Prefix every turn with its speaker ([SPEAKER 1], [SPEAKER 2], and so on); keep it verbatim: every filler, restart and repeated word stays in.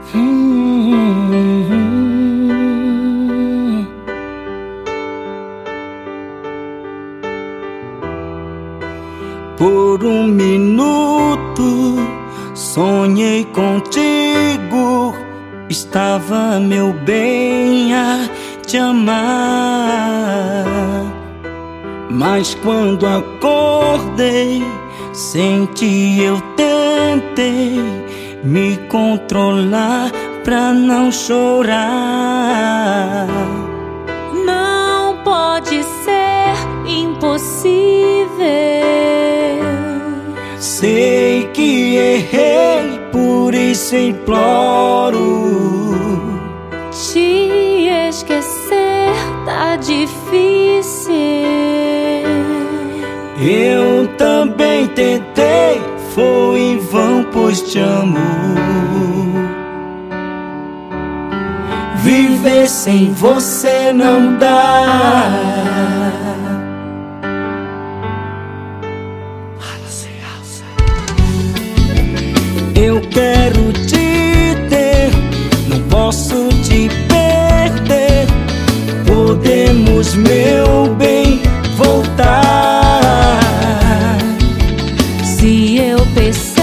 [SPEAKER 1] Hum. Por um minuto sonhei contigo, estava meu bem a te amar. Mas quando acordei, senti eu tentei me controlar pra não chorar.
[SPEAKER 2] Não pode ser impossível.
[SPEAKER 1] Sei que errei, por isso imploro.
[SPEAKER 2] Te esquecer tá difícil.
[SPEAKER 1] Eu também tentei, foi em vão, pois te amo. Viver sem você não dá. Eu quero te ter, não posso te perder. Podemos, meu bem, voltar.
[SPEAKER 2] Se eu perceber